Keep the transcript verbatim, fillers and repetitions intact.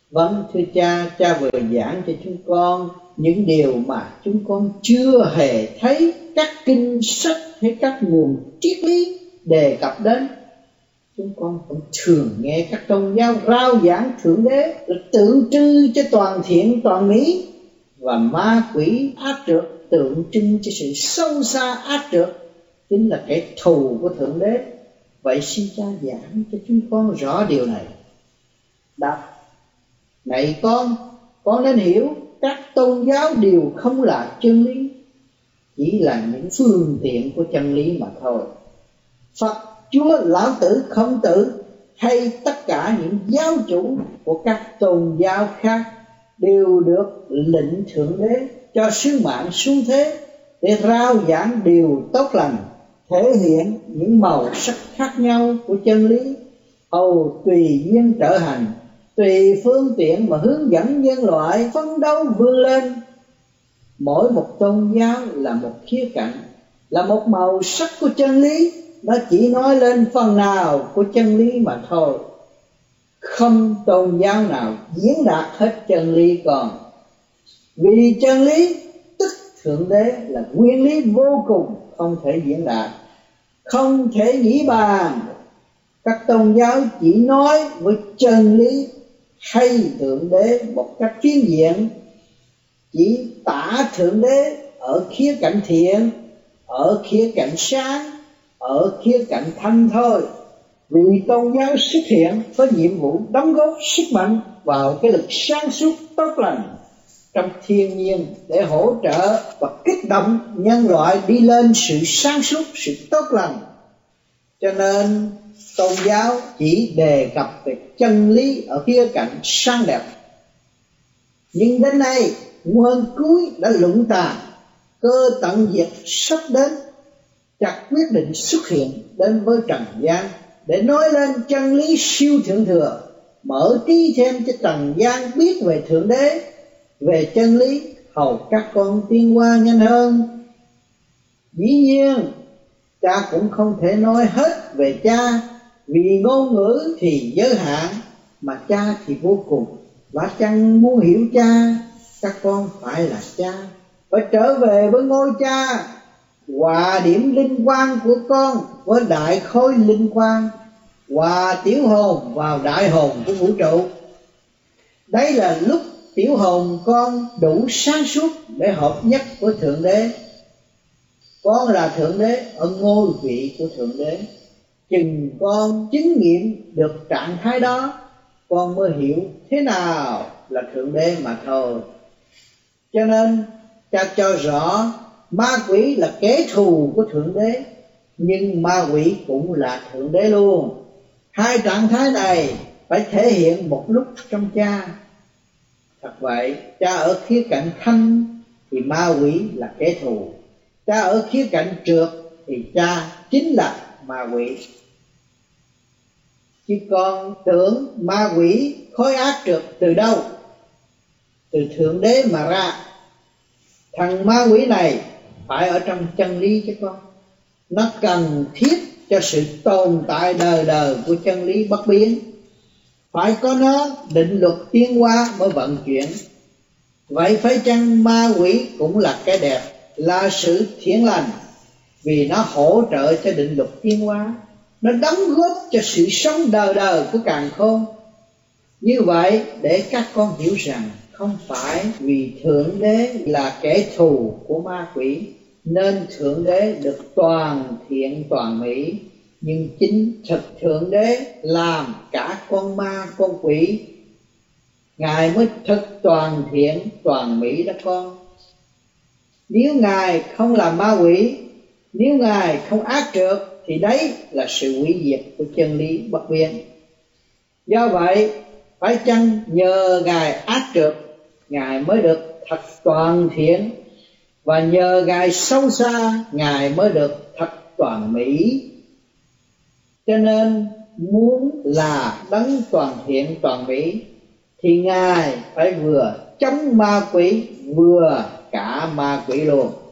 Vâng thưa cha, cha vừa giảng cho chúng con những điều mà chúng con chưa hề thấy các kinh sách hay các nguồn triết lý đề cập đến. Chúng con cũng thường nghe các tôn giáo rao giảng Thượng Đế là tượng trưng cho toàn thiện toàn mỹ, và ma quỷ ác trượt tượng trưng cho sự sâu xa ác trượt, chính là kẻ thù của Thượng Đế. Vậy xin cha giảng cho chúng con rõ điều này. Đáp: này con, con nên hiểu các tôn giáo đều không là chân lý, chỉ là những phương tiện của chân lý mà thôi. Phật, Chúa, Lão Tử, Khổng Tử hay tất cả những giáo chủ của các tôn giáo khác đều được lệnh Thượng Đế cho sứ mạng xuống thế để rao giảng điều tốt lành, thể hiện những màu sắc khác nhau của chân lý, hầu tùy duyên trở hành, tùy phương tiện mà hướng dẫn nhân loại phấn đấu vươn lên. Mỗi một tôn giáo là một khía cạnh, là một màu sắc của chân lý, nó chỉ nói lên phần nào của chân lý mà thôi. Không tôn giáo nào diễn đạt hết chân lý còn. Vì chân lý tức Thượng Đế là nguyên lý vô cùng, không thể diễn đạt, không thể nghĩ bàn. Các tôn giáo chỉ nói với chân lý hay Thượng Đế một cách phiến diện, chỉ tả Thượng Đế ở khía cạnh thiện, ở khía cạnh sáng, ở khía cạnh thanh thôi. Vì tôn giáo xuất hiện có nhiệm vụ đóng góp sức mạnh vào cái lực sáng suốt tốt lành trong thiên nhiên để hỗ trợ và kích động nhân loại đi lên sự sáng suốt, sự tốt lành. Cho nên tôn giáo chỉ đề cập về chân lý ở khía cạnh sáng đẹp. Nhưng đến nay nguyên cuối đã luận tàn, cơ tận diệt sắp đến, chặt quyết định xuất hiện đến với trần gian để nói lên chân lý siêu thượng thừa, mở trí thêm cho trần gian biết về Thượng Đế, về chân lý, hầu các con tiến hóa nhanh hơn. Dĩ nhiên cha cũng không thể nói hết về cha, vì ngôn ngữ thì giới hạn mà cha thì vô cùng. Và chăng muốn hiểu cha, các con phải là cha, phải trở về với ngôi cha, hòa điểm linh quang của con với đại khối linh quang, hòa tiểu hồn vào đại hồn của vũ trụ. Đây là lúc tiểu hồn con đủ sáng suốt để hợp nhất với Thượng Đế. Con là Thượng Đế ở ngôi vị của Thượng Đế. Chừng con chứng nghiệm được trạng thái đó, con mới hiểu thế nào là Thượng Đế mà thôi. Cho nên cha cho rõ ma quỷ là kẻ thù của Thượng Đế, nhưng ma quỷ cũng là Thượng Đế luôn. Hai trạng thái này phải thể hiện một lúc trong cha. Thật vậy, cha ở khía cạnh thanh thì ma quỷ là kẻ thù, cha ở khía cạnh trượt thì cha chính là ma quỷ. Chứ con tưởng ma quỷ khối ác trượt từ đâu? Từ Thượng Đế mà ra. Thằng ma quỷ này phải ở trong chân lý chứ con. Nó cần thiết cho sự tồn tại đời đời của chân lý bất biến. Phải có nó, định luật tiến hóa mới vận chuyển. Vậy phải chăng ma quỷ cũng là cái đẹp, là sự thiện lành, vì nó hỗ trợ cho định luật tiến hóa, nó đóng góp cho sự sống đời đời của càn khôn. Như vậy để các con hiểu rằng không phải vì Thượng Đế là kẻ thù của ma quỷ nên Thượng Đế được toàn thiện toàn mỹ, nhưng chính thực Thượng Đế làm cả con ma con quỷ, Ngài mới thực toàn thiện toàn mỹ đó con. Nếu Ngài không là ma quỷ, nếu Ngài không ác trượt, thì đấy là sự hủy diệt của chân lý bất biến. Do vậy phải chăng nhờ Ngài ác trượt, Ngài mới được thật toàn thiện, và nhờ Ngài sâu xa, Ngài mới được thật toàn mỹ. Cho nên muốn là đấng toàn thiện toàn mỹ thì Ngài phải vừa chống ma quỷ vừa cả ma quỷ luôn.